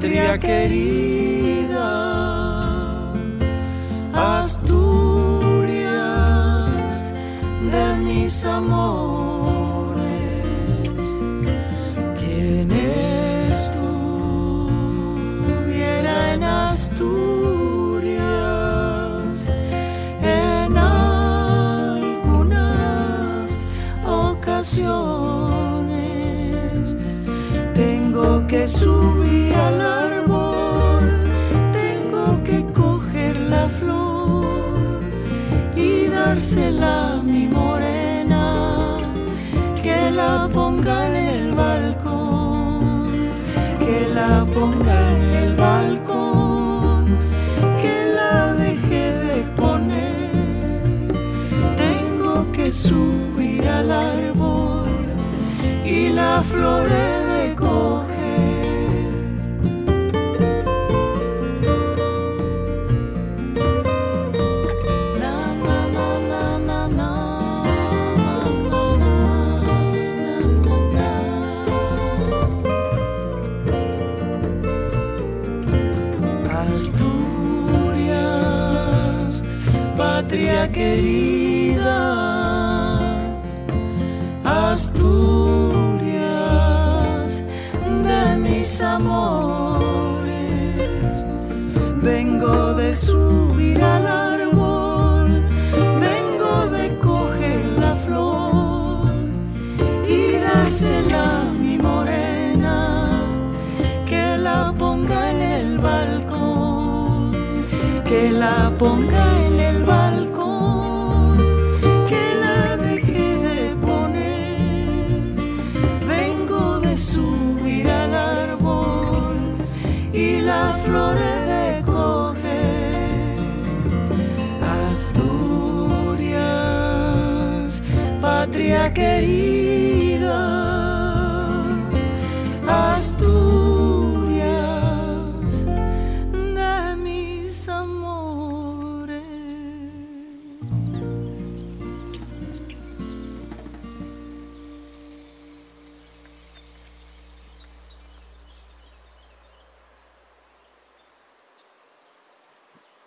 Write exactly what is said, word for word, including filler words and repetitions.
patria querida, Asturias de mis amores. Quien estuviera en Asturias en algunas ocasiones, tengo que subir al árbol, tengo que coger la flor y dársela a mi morena, que la ponga en el balcón, que la ponga en el balcón, que la deje de poner. Tengo que subir al árbol y la flor he de coger. Asturias, patria querida, Asturias de mis amores. Vengo de subir al árbol, vengo de coger la flor y dársela a mi morena, que la ponga en el balcón, que la ponga en el balcón, que la deje de poner. Vengo de subir al árbol y la flor he de coger. Asturias, patria querida,